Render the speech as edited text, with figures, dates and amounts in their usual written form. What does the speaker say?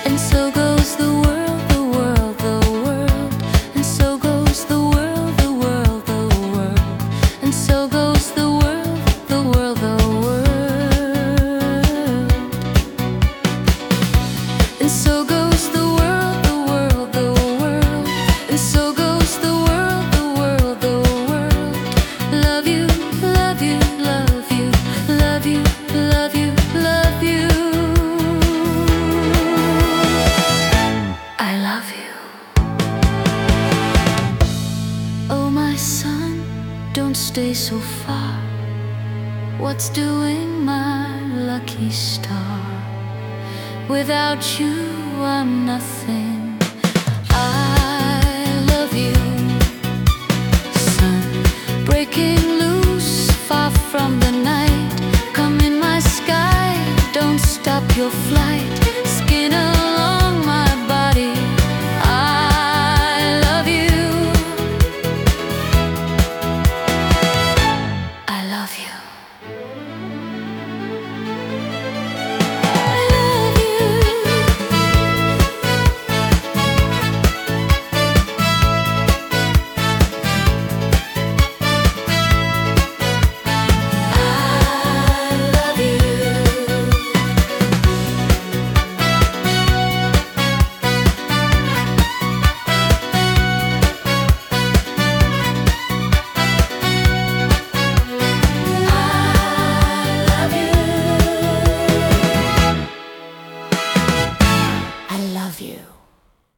And so goes the world, the world, the world. And so goes the world, the world, the world. And so goes the world, the world, the world. And so goes the world, the world, the world. And so goes the world, the world, the world. Love you, love you, love you, love you, love you, love you. I love you. Oh my son, don't stay so far. What's doing my lucky star? Without you I'm nothing. I love you, sun breaking loose far from the night. Come in my sky, don't stop your flight.